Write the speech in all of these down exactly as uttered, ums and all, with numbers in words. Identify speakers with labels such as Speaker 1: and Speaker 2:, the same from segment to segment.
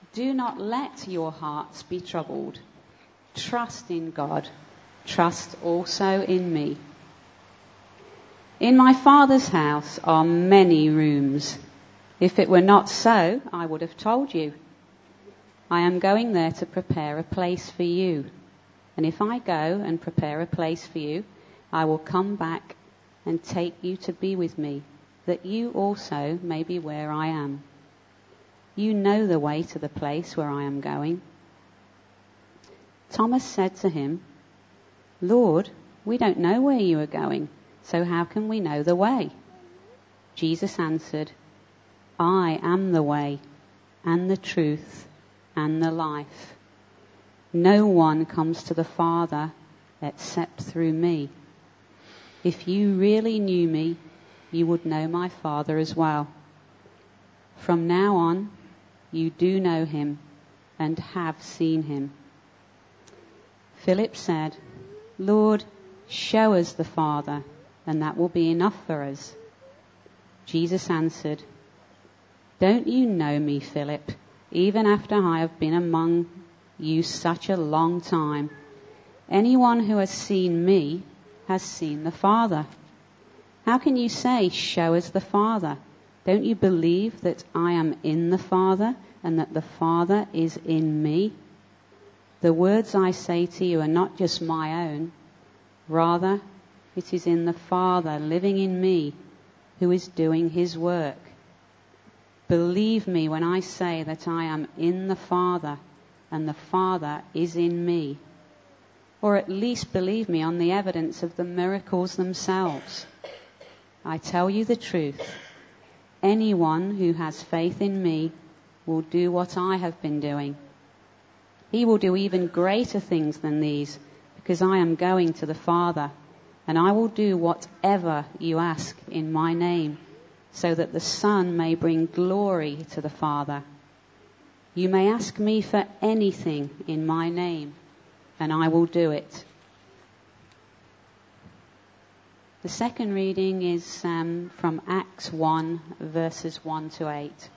Speaker 1: Do not let your hearts be troubled. Trust in God. Trust also in me. In my Father's house are many rooms. If it were not so, I would have told you. I am going there to prepare a place for you. And if I go and prepare a place for you, I will come back and take you to be with me, that you also may be where I am. You know the way to the place where I am going. Thomas said to him, Lord, we don't know where you are going, so how can we know the way? Jesus answered, I am the way and the truth and the life. No one comes to the Father except through me. If you really knew me, you would know my Father as well. From now on, you do know him and have seen him. Philip said, Lord, show us the Father, and that will be enough for us. Jesus answered, Don't you know me, Philip, even after I have been among you such a long time? Anyone who has seen me has seen the Father. How can you say, show us the Father? Don't you believe that I am in the Father and that the Father is in me? The words I say to you are not just my own. Rather, it is in the Father living in me who is doing his work. Believe me when I say that I am in the Father and the Father is in me. Or at least believe me on the evidence of the miracles themselves. I tell you the truth. Anyone who has faith in me will do what I have been doing. He will do even greater things than these, because I am going to the Father, and I will do whatever you ask in my name, so that the Son may bring glory to the Father. You may ask me for anything in my name, and I will do it. The second reading is um, from Acts one, verses one to eight.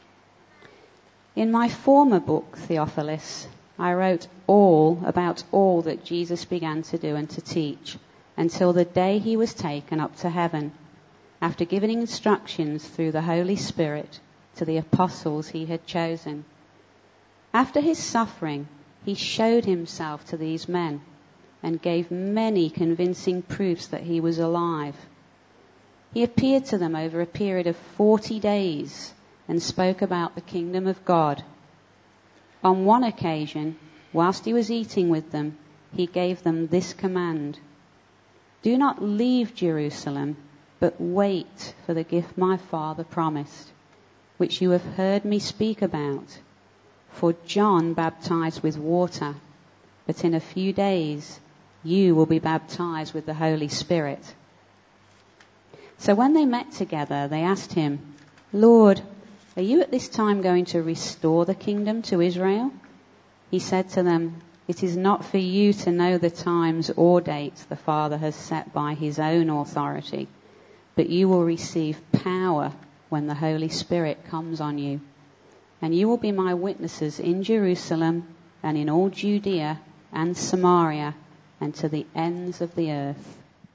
Speaker 1: In my former book, Theophilus, I wrote all about all that Jesus began to do and to teach until the day he was taken up to heaven, after giving instructions through the Holy Spirit to the apostles he had chosen. After his suffering, he showed himself to these men and gave many convincing proofs that he was alive. He appeared to them over a period of forty days and spoke about the kingdom of God. On one occasion, whilst he was eating with them, he gave them this command: Do not leave Jerusalem, but wait for the gift my Father promised, which you have heard me speak about. For John baptized with water, but in a few days you will be baptized with the Holy Spirit. So when they met together, they asked him, Lord, are you at this time going to restore the kingdom to Israel? He said to them, It is not for you to know the times or dates the Father has set by his own authority, but you will receive power when the Holy Spirit comes on you. And you will be my witnesses in Jerusalem and in all Judea and Samaria and to the ends of the earth.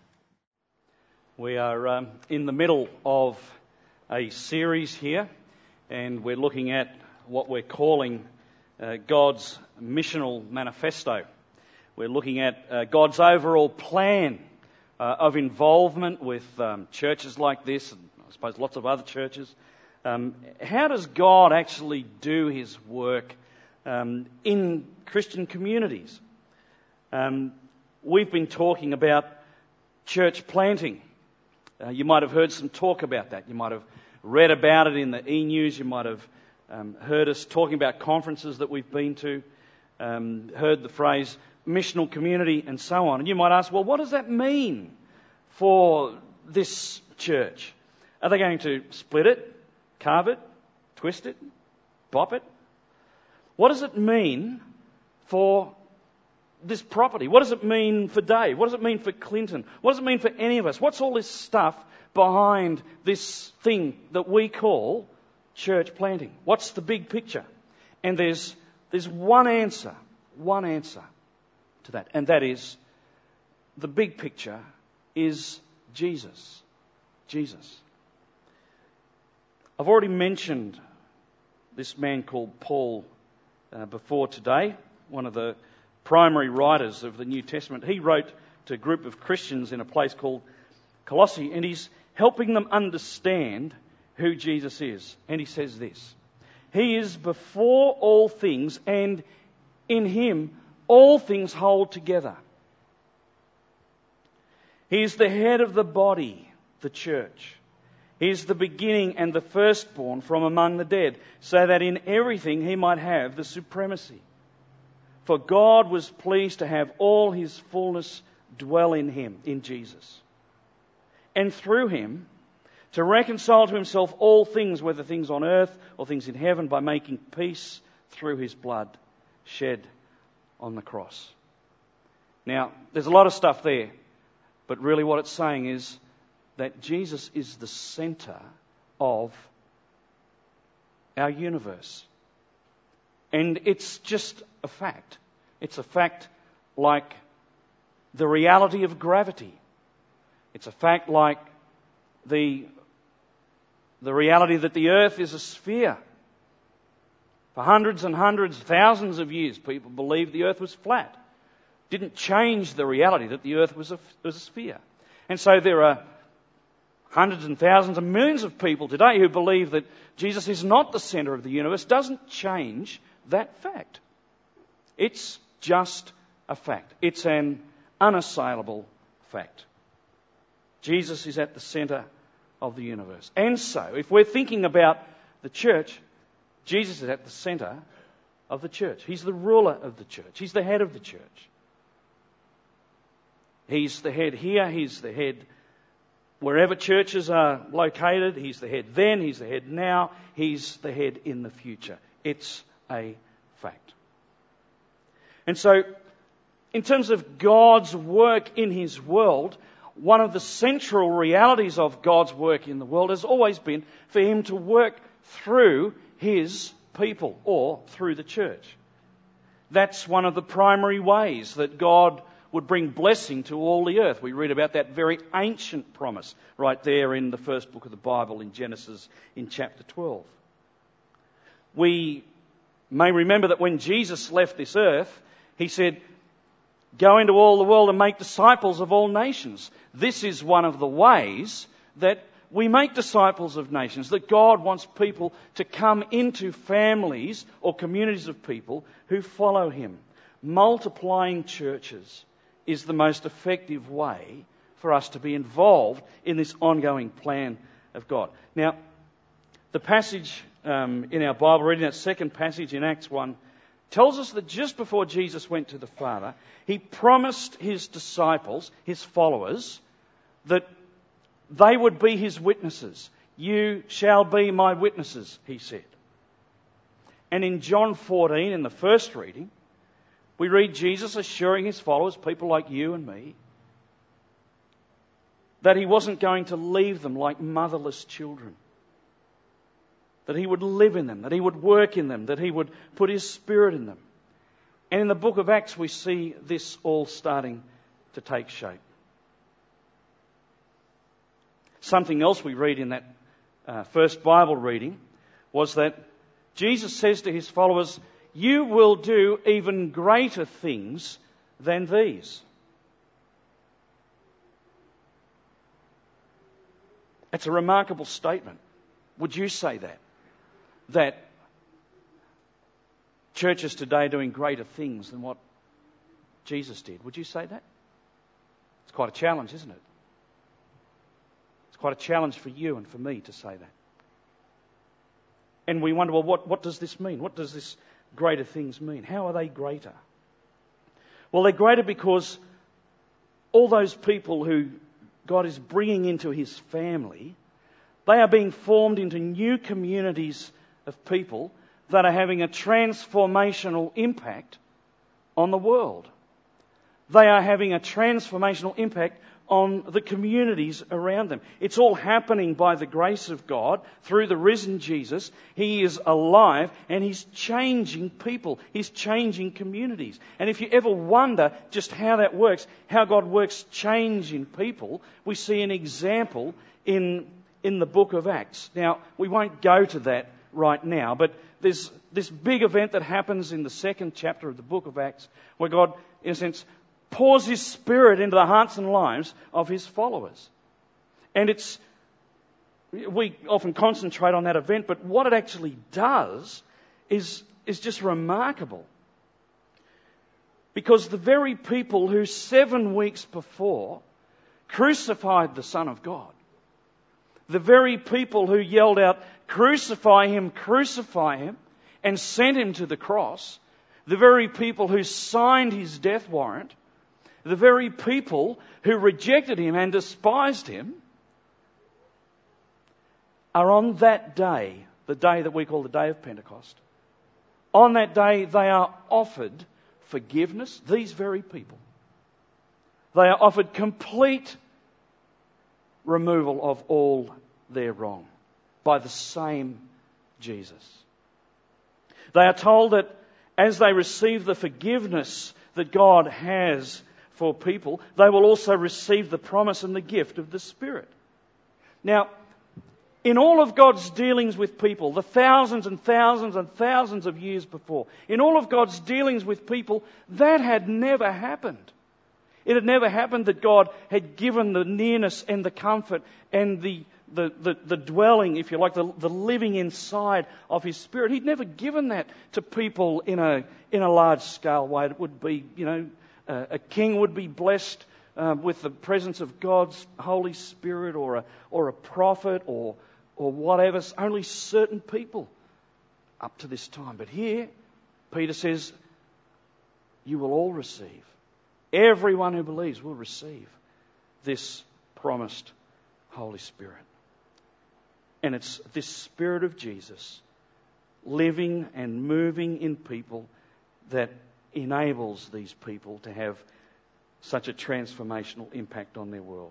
Speaker 2: We are um, in the middle of a series here, and we're looking at what we're calling uh, God's missional manifesto. We're looking at uh, God's overall plan uh, of involvement with um, churches like this, and I suppose lots of other churches. Um, how does God actually do his work um, in Christian communities? Um, we've been talking about church planting. Uh, you might have heard some talk about that. You might have read about it in the e-news. You might have um, heard us talking about conferences that we've been to, um, heard the phrase missional community and so on. And you might ask, well, what does that mean for this church? Are they going to split it, carve it, twist it, bop it? What does it mean for this property? What does it mean for Dave? What does it mean for Clinton? What does it mean for any of us? What's all this stuff behind this thing that we call church planting? What's the big picture? And there's, there's one answer, one answer to that, and that is the big picture is Jesus. Jesus. I've already mentioned this man called Paul uh, before today, one of the primary writers of the New Testament. He wrote to a group of Christians in a place called Colossae, and he's helping them understand who Jesus is. And he says this: He is before all things, and in him all things hold together. He is the head of the body, the church. He is the beginning and the firstborn from among the dead, so that in everything he might have the supremacy. For God was pleased to have all his fullness dwell in him, in Jesus. And through him, to reconcile to himself all things, whether things on earth or things in heaven, by making peace through his blood shed on the cross. Now, there's a lot of stuff there, but really what it's saying is that Jesus is the centre of our universe. And it's just a fact. It's a fact like the reality of gravity. It's a fact like the, the reality that the earth is a sphere. For hundreds and hundreds, thousands of years, people believed the earth was flat. Didn't change the reality that the earth was a, was a sphere. And so there are hundreds and thousands and millions of people today who believe that Jesus is not the centre of the universe. Doesn't change that fact. It's just a fact. It's an unassailable fact. Jesus is at the centre of the universe. And so, if we're thinking about the church, Jesus is at the centre of the church. He's the ruler of the church. He's the head of the church. He's the head here. He's the head wherever churches are located. He's the head then. He's the head now. He's the head in the future. It's a fact. And so, in terms of God's work in his world, one of the central realities of God's work in the world has always been for him to work through his people, or through the church. That's one of the primary ways that God would bring blessing to all the earth. We read about that very ancient promise right there in the first book of the Bible, in Genesis, in chapter twelve. We may remember that when Jesus left this earth, he said, "Go into all the world and make disciples of all nations." This is one of the ways that we make disciples of nations, that God wants people to come into families or communities of people who follow him. Multiplying churches is the most effective way for us to be involved in this ongoing plan of God. Now, the passage um, in our Bible reading, that second passage in Acts one, tells us that just before Jesus went to the Father, he promised his disciples, his followers, that they would be his witnesses. "You shall be my witnesses," he said. And in John fourteen, in the first reading, we read Jesus assuring his followers, people like you and me, that he wasn't going to leave them like motherless children. That he would live in them, that he would work in them, that he would put his Spirit in them. And in the book of Acts we see this all starting to take shape. Something else we read in that uh, first Bible reading was that Jesus says to his followers, "You will do even greater things than these." It's a remarkable statement. Would you say that? That churches today are doing greater things than what Jesus did. Would you say that? It's quite a challenge, isn't it? It's quite a challenge for you and for me to say that. And we wonder, well, what, what does this mean? What does this greater things mean? How are they greater? Well, they're greater because all those people who God is bringing into his family, they are being formed into new communities of people that are having a transformational impact on the world. They are having a transformational impact on the communities around them. It's all happening by the grace of God through the risen Jesus. He is alive and He's changing people. He's changing communities. And if you ever wonder just how that works, how God works change in people, we see an example in, in the book of Acts. Now, we won't go to that right now, but there's this big event that happens in the second chapter of the book of Acts where God, in a sense, pours His Spirit into the hearts and lives of His followers. And it's, we often concentrate on that event, but what it actually does is, is just remarkable. Because the very people who seven weeks before crucified the Son of God, the very people who yelled out, "Crucify Him, crucify Him," and sent Him to the cross, the very people who signed His death warrant, the very people who rejected Him and despised Him, are on that day, the day that we call the day of Pentecost, on that day they are offered forgiveness, these very people. They are offered complete removal of all their wrong by the same Jesus. They are told that as they receive the forgiveness that God has for people, they will also receive the promise and the gift of the Spirit. Now, in all of God's dealings with people, the thousands and thousands and thousands of years before, in all of God's dealings with people, that had never happened. It had never happened that God had given the nearness and the comfort and the the, the, the dwelling, if you like, the, the living inside of His Spirit. He'd never given that to people in a in a large scale way. It would be, you know, uh, a king would be blessed uh, with the presence of God's Holy Spirit, or a or a prophet, or or whatever. Only certain people up to this time. But here, Peter says, you will all receive. Everyone who believes will receive this promised Holy Spirit. And it's this Spirit of Jesus living and moving in people that enables these people to have such a transformational impact on their world.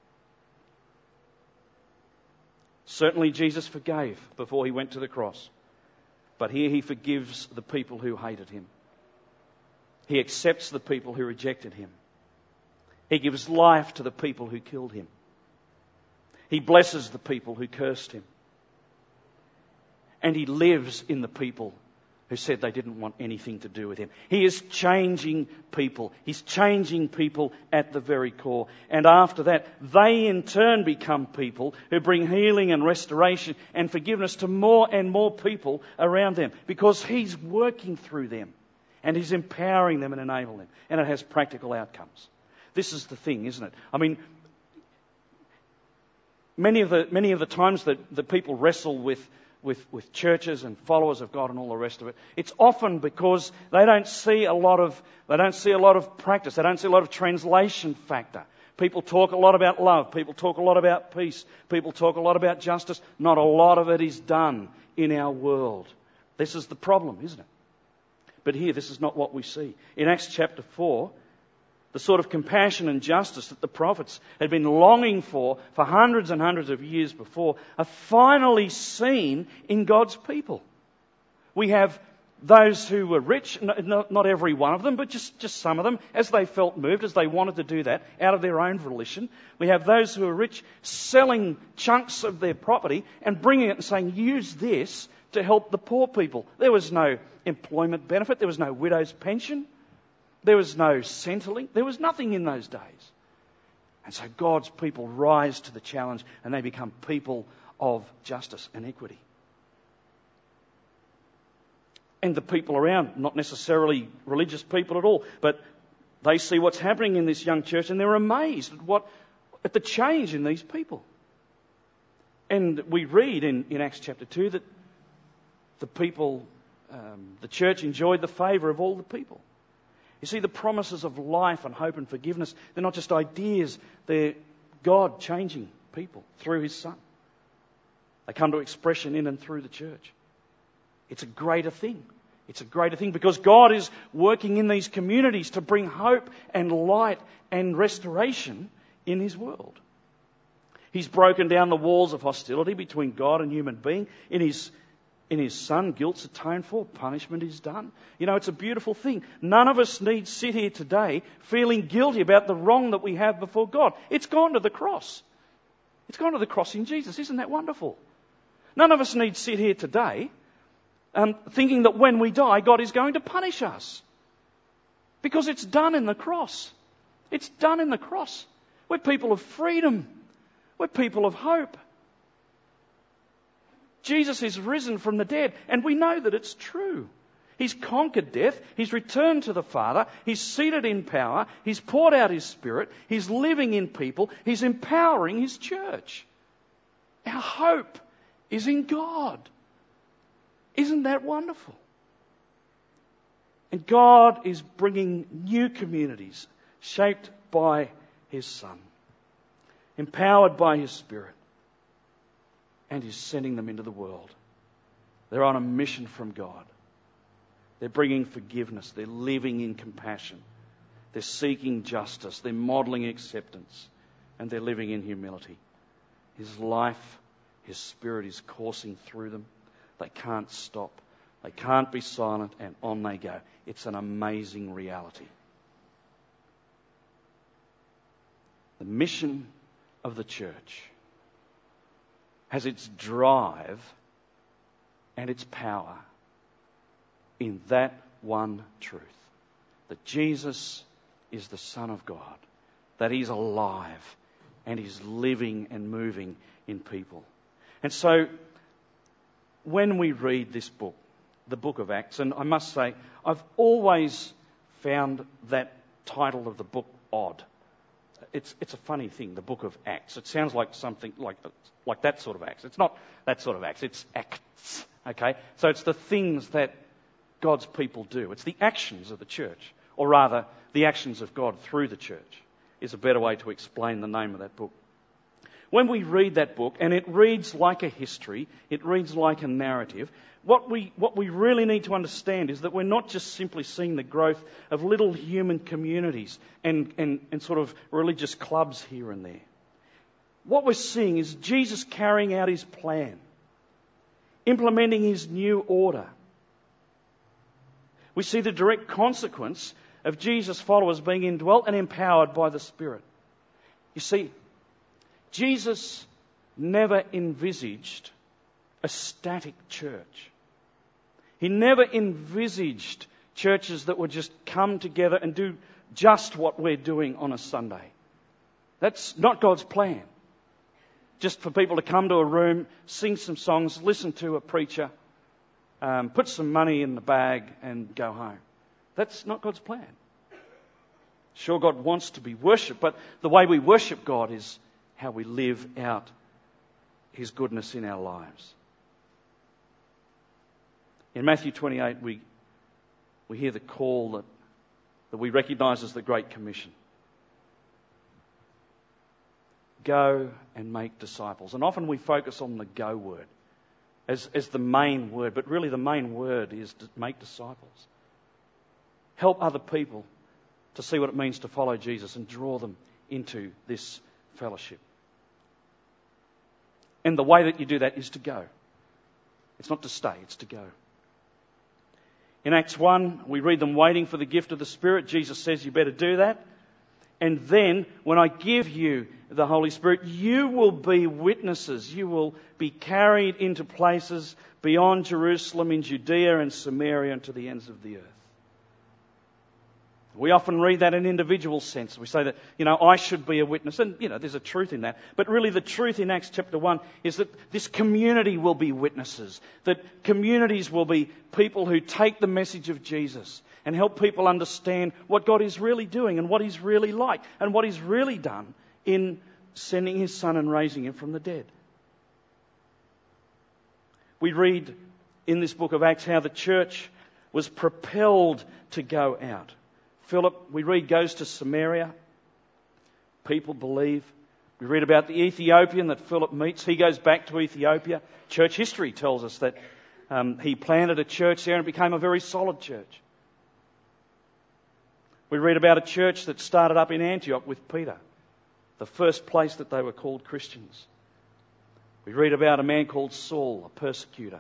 Speaker 2: Certainly Jesus forgave before He went to the cross. But here He forgives the people who hated Him. He accepts the people who rejected Him. He gives life to the people who killed Him. He blesses the people who cursed Him. And He lives in the people who said they didn't want anything to do with Him. He is changing people. He's changing people at the very core. And after that, they in turn become people who bring healing and restoration and forgiveness to more and more people around them, because He's working through them and He's empowering them and enabling them. And it has practical outcomes. This is the thing, isn't it? I mean, many of the many of the times that, that people wrestle with With, with churches and followers of God and all the rest of it, it's often because they don't see a lot of they don't see a lot of practice. They don't see a lot of translation factor. People talk a lot about love. People talk a lot about peace. People talk a lot about justice. Not a lot of it is done in our world. This is the problem, isn't it? But here, this is not what we see. In Acts chapter four, the sort of compassion and justice that the prophets had been longing for for hundreds and hundreds of years before are finally seen in God's people. We have those who were rich, not, not every one of them, but just, just some of them, as they felt moved, as they wanted to do that out of their own volition. We have those who are rich selling chunks of their property and bringing it and saying, use this to help the poor people. There was no employment benefit. There was no widow's pension. There was no Centrelink. There was nothing in those days. And so God's people rise to the challenge and they become people of justice and equity. And the people around, not necessarily religious people at all, but they see what's happening in this young church and they're amazed at what at the change in these people. And we read in, in Acts chapter two that the people, um, the church enjoyed the favour of all the people. You see, the promises of life and hope and forgiveness, they're not just ideas, they're God changing people through His Son. They come to expression in and through the church. It's a greater thing. It's a greater thing because God is working in these communities to bring hope and light and restoration in his world. He's broken down the walls of hostility between God and human being. In his, in his Son, guilt's atoned for, punishment is done. You know, it's a beautiful thing. None of us need sit here today feeling guilty about the wrong that we have before God. It's gone to the cross. It's gone to the cross in Jesus. Isn't that wonderful? None of us need sit here today um, thinking that when we die, God is going to punish us. Because it's done in the cross. It's done in the cross. We're people of freedom. We're people of hope. Jesus is risen from the dead, and we know that it's true. He's conquered death. He's returned to the Father. He's seated in power. He's poured out His Spirit. He's living in people. He's empowering His church. Our hope is in God. Isn't that wonderful? And God is bringing new communities shaped by His Son, empowered by His Spirit, and He's sending them into the world. They're on a mission from God. They're bringing forgiveness. They're living in compassion. They're seeking justice. They're modelling acceptance. And they're living in humility. His life, His Spirit is coursing through them. They can't stop. They can't be silent, and on they go. It's an amazing reality. The mission of the church has its drive and its power in that one truth, that Jesus is the Son of God, that He's alive and He's living and moving in people. And so when we read this book, the book of Acts, and I must say, I've always found that title of the book odd. It's it's a funny thing, the book of Acts. It sounds like something like like that sort of Acts. It's not that sort of Acts, it's acts. Okay? So it's the things that God's people do. It's the actions of the church, or rather, the actions of God through the church is a better way to explain the name of that book. When we read that book, and it reads like a history, it reads like a narrative, what we what we really need to understand is that we're not just simply seeing the growth of little human communities and, and, and sort of religious clubs here and there. What we're seeing is Jesus carrying out His plan, implementing His new order. We see the direct consequence of Jesus' followers being indwelt and empowered by the Spirit. You see, Jesus never envisaged a static church. He never envisaged churches that would just come together and do just what we're doing on a Sunday. That's not God's plan. Just for people to come to a room, sing some songs, listen to a preacher, um, put some money in the bag and go home. That's not God's plan. Sure, God wants to be worshipped, but the way we worship God is how we live out His goodness in our lives. In Matthew twenty-eight, we we hear the call that, that we recognise as the Great Commission. Go and make disciples. And often we focus on the go word as, as the main word, but really the main word is to make disciples. Help other people to see what it means to follow Jesus and draw them into this fellowship. And the way that you do that is to go. It's not to stay, it's to go. In Acts one, we read them waiting for the gift of the Spirit. Jesus says you better do that. And then, when I give you the Holy Spirit, you will be witnesses. You will be carried into places beyond Jerusalem, in Judea and Samaria, and to the ends of the earth. We often read that in individual sense. We say that, you know, I should be a witness. And, you know, there's a truth in that. But really the truth in Acts chapter one is that this community will be witnesses. That communities will be people who take the message of Jesus and help people understand what God is really doing and what He's really like and what He's really done in sending His Son and raising Him from the dead. We read in this book of Acts how the church was propelled to go out. Philip, we read, goes to Samaria. People believe. We read about the Ethiopian that Philip meets. He goes back to Ethiopia. Church history tells us that um, he planted a church there and it became a very solid church. We read about a church that started up in Antioch with Peter. the first place that they were called Christians. We read about a man called Saul, a persecutor.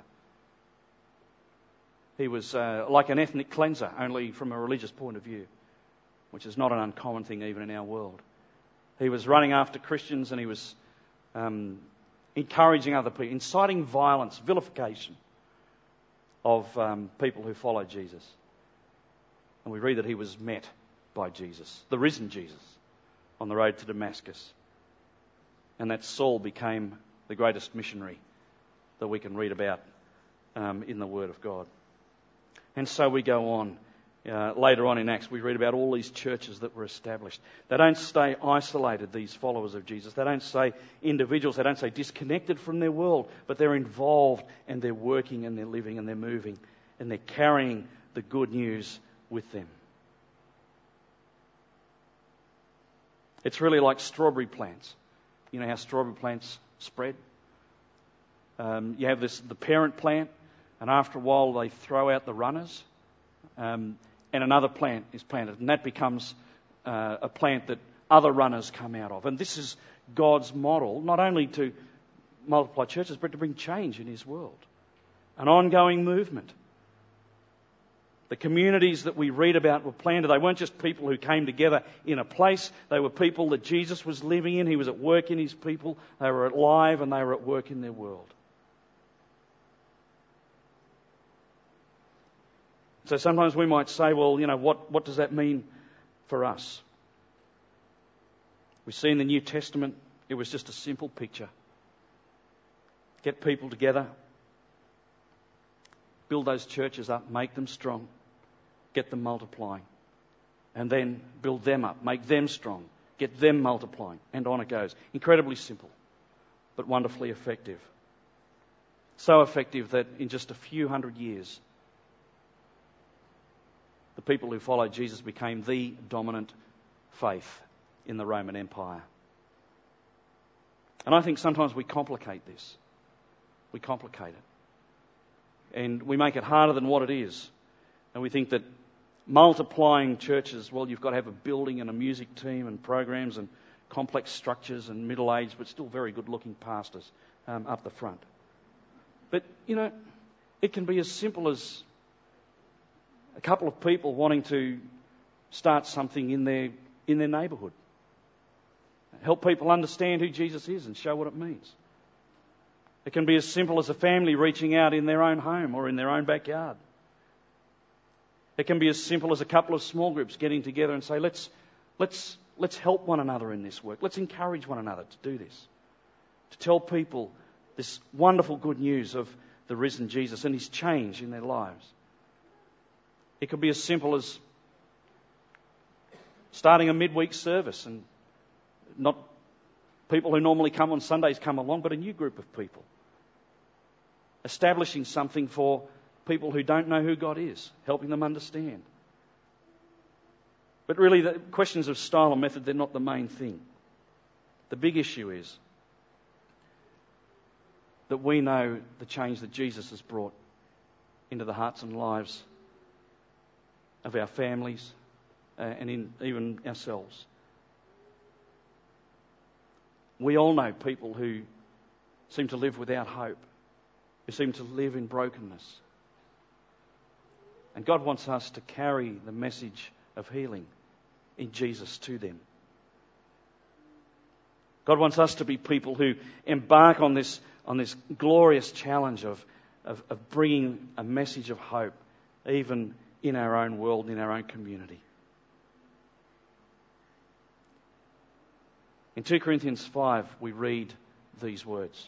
Speaker 2: He was uh, like an ethnic cleanser, only from a religious point of view, which is not an uncommon thing even in our world. He was running after Christians, and he was um, encouraging other people, inciting violence, vilification of um, people who followed Jesus. And we read that he was met by Jesus, the risen Jesus, on the road to Damascus. And that Saul became the greatest missionary that we can read about um, in the Word of God. And so we go on. Uh, later on in Acts, we read about all these churches that were established. They don't stay isolated, these followers of Jesus. They don't say individuals. They don't say disconnected from their world, but they're involved, and they're working, and they're living, and they're moving, and they're carrying the good news with them. It's really like strawberry plants. You know how strawberry plants spread? Um, you have this the parent plant, and after a while they throw out the runners. Um, and another plant is planted, and that becomes uh, a plant that other runners come out of. And this is God's model, not only to multiply churches, but to bring change in His world. An ongoing movement. The communities that we read about were planted. They weren't just people who came together in a place. They were people that Jesus was living in. He was at work in His people. They were alive, and they were at work in their world. So sometimes we might say, well, you know, what, what does that mean for us? We see in the New Testament, it was just a simple picture. Get people together, build those churches up, make them strong, get them multiplying, and then build them up, make them strong, get them multiplying, and on it goes. Incredibly simple, but wonderfully effective. So effective that in just a few hundred years, the people who followed Jesus became the dominant faith in the Roman Empire. And I think sometimes we complicate this. We complicate it. And we make it harder than what it is. And we think that multiplying churches, well, you've got to have a building and a music team and programs and complex structures and middle-aged but still very good-looking pastors um, up the front. But, you know, it can be as simple as a couple of people wanting to start something in their in their neighbourhood. Help people understand who Jesus is and show what it means. It can be as simple as a family reaching out in their own home or in their own backyard. It can be as simple as a couple of small groups getting together and say, let's let's let's help one another in this work. Let's encourage one another to do this. To tell people this wonderful good news of the risen Jesus and His change in their lives. It could be as simple as starting a midweek service, and not people who normally come on Sundays come along, but a new group of people. Establishing something for people who don't know who God is, helping them understand. But really, the questions of style and method, they're not the main thing. The big issue is that we know the change that Jesus has brought into the hearts and lives of our families uh, and in even ourselves. We all know people who seem to live without hope, who seem to live in brokenness. And God wants us to carry the message of healing in Jesus to them. God wants us to be people who embark on this, on this glorious challenge of, of, of bringing a message of hope, even in our own world, in our own community. In two Corinthians five, we read these words.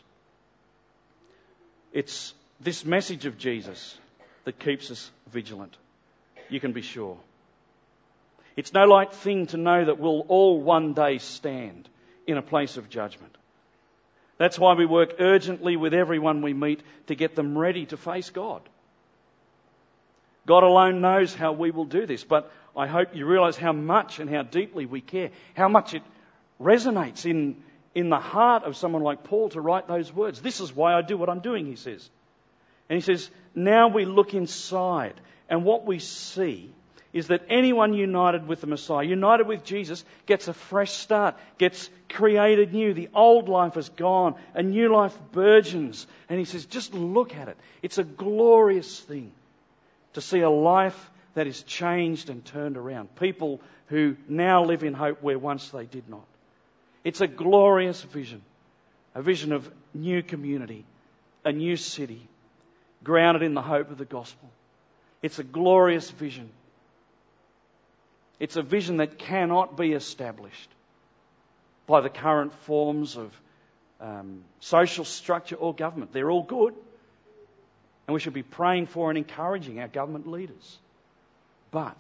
Speaker 2: It's this message of Jesus that keeps us vigilant. You can be sure. It's no light thing to know that we'll all one day stand in a place of judgment. That's why we work urgently with everyone we meet to get them ready to face God. God alone knows how we will do this, but I hope you realise how much and how deeply we care, how much it resonates in, in the heart of someone like Paul to write those words. This is why I do what I'm doing, he says. And he says, now we look inside, and what we see is that anyone united with the Messiah, united with Jesus, gets a fresh start, gets created new. The old life is gone, a new life burgeons. And he says, just look at it. It's a glorious thing to see a life that is changed and turned around. People who now live in hope where once they did not. It's a glorious vision, a vision of new community, a new city, grounded in the hope of the gospel. It's a glorious vision. It's a vision that cannot be established by the current forms of um, social structure or government. They're all good, and we should be praying for and encouraging our government leaders. But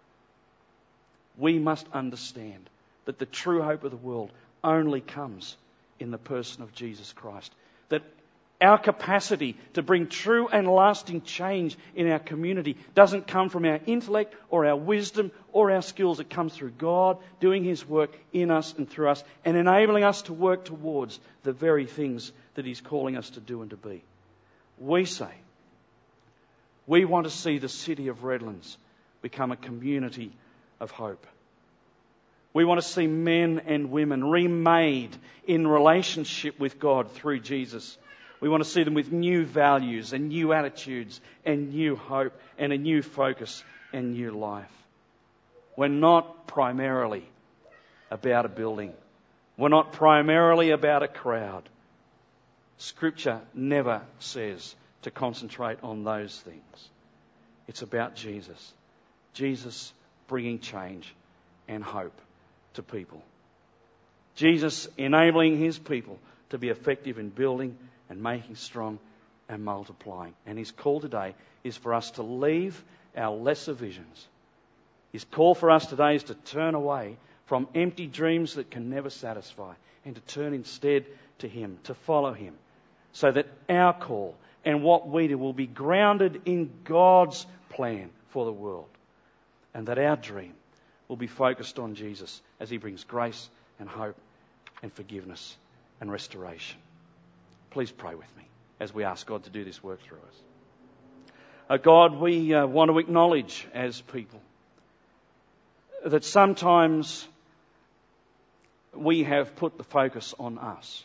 Speaker 2: we must understand that the true hope of the world only comes in the person of Jesus Christ. That our capacity to bring true and lasting change in our community doesn't come from our intellect or our wisdom or our skills. It comes through God doing His work in us and through us and enabling us to work towards the very things that He's calling us to do and to be. We say, we want to see the city of Redlands become a community of hope. We want to see men and women remade in relationship with God through Jesus. We want to see them with new values and new attitudes and new hope and a new focus and new life. We're not primarily about a building. We're not primarily about a crowd. Scripture never says to concentrate on those things. It's about Jesus. Jesus bringing change and hope to people. Jesus enabling His people to be effective in building and making strong and multiplying. And His call today is for us to leave our lesser visions. His call for us today is to turn away from empty dreams that can never satisfy and to turn instead to Him, to follow Him, so that our call and what we do will be grounded in God's plan for the world, and that our dream will be focused on Jesus as He brings grace and hope and forgiveness and restoration. Please pray with me as we ask God to do this work through us. Uh, God, we uh, want to acknowledge as people that sometimes we have put the focus on us.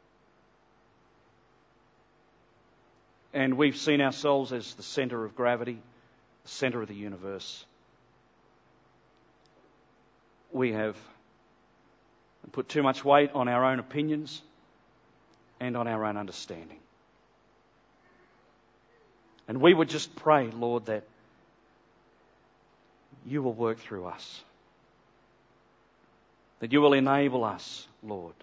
Speaker 2: And we've seen ourselves as the centre of gravity, the centre of the universe. We have put too much weight on our own opinions and on our own understanding. And we would just pray, Lord, that You will work through us. That You will enable us, Lord,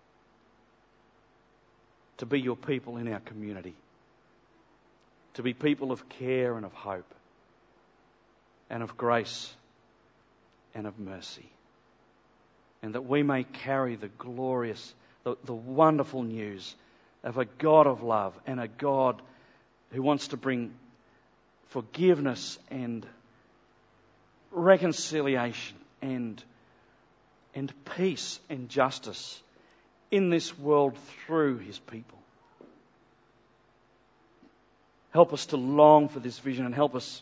Speaker 2: to be Your people in our community. To be people of care and of hope and of grace and of mercy. And that we may carry the glorious, the, the wonderful news of a God of love and a God who wants to bring forgiveness and reconciliation and, and peace and justice in this world through His people. Help us to long for this vision and help us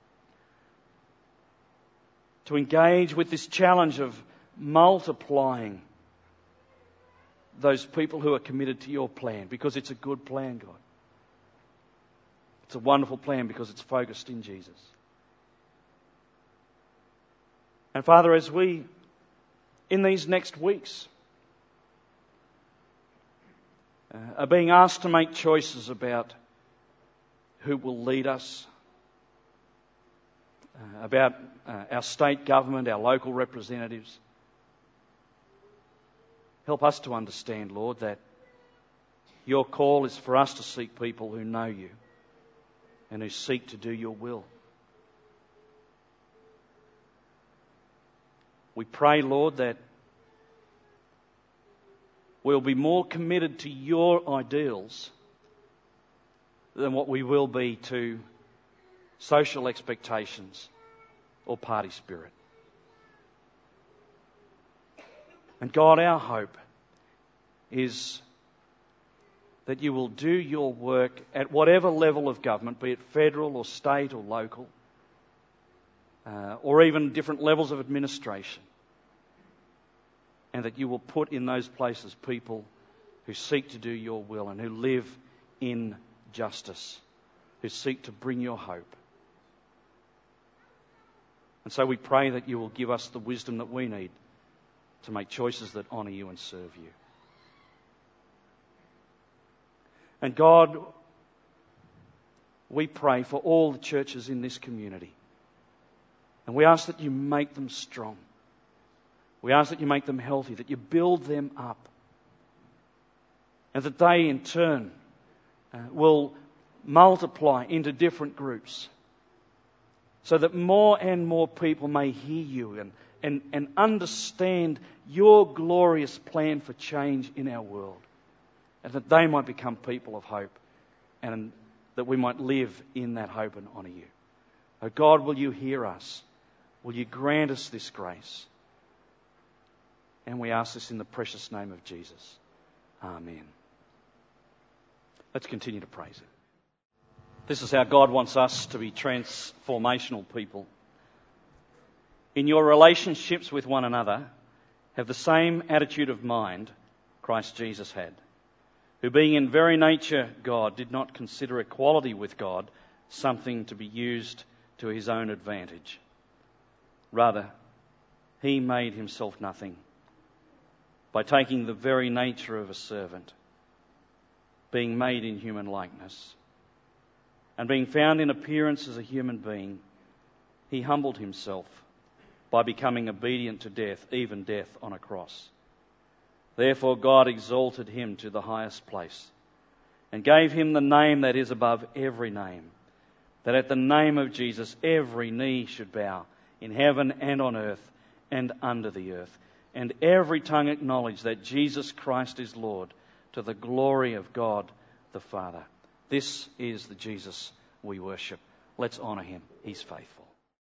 Speaker 2: to engage with this challenge of multiplying those people who are committed to Your plan, because it's a good plan, God. It's a wonderful plan because it's focused in Jesus. And Father, as we, in these next weeks, uh, are being asked to make choices about who will lead us, uh, about uh, our state government, our local representatives. Help us to understand, Lord, that Your call is for us to seek people who know You and who seek to do Your will. We pray, Lord, that we'll be more committed to Your ideals than what we will be to social expectations or party spirit. And God, our hope is that You will do Your work at whatever level of government, be it federal or state or local, uh, or even different levels of administration. And that you will put in those places people who seek to do your will and who live in justice, who seek to bring your hope. And so we pray that you will give us the wisdom that we need to make choices that honour you and serve you. And God, we pray for all the churches in this community. And we ask that you make them strong. We ask that you make them healthy, that you build them up. And that they in turn uh, will multiply into different groups. So that more and more people may hear you and, and, and understand your glorious plan for change in our world. And that they might become people of hope. And that we might live in that hope and honour you. Oh God, will you hear us? Will you grant us this grace? And we ask this in the precious name of Jesus. Amen. Let's continue to praise Him. This is how God wants us to be transformational people. In your relationships with one another, have the same attitude of mind Christ Jesus had, who being in very nature God, did not consider equality with God something to be used to his own advantage. Rather, he made himself nothing by taking the very nature of a servant, being made in human likeness, and being found in appearance as a human being, he humbled himself by becoming obedient to death, even death on a cross. Therefore God exalted him to the highest place and gave him the name that is above every name, that at the name of Jesus every knee should bow in heaven and on earth and under the earth, and every tongue acknowledge that Jesus Christ is Lord, to the glory of God the Father. This is the Jesus we worship. Let's honour him. He's faithful.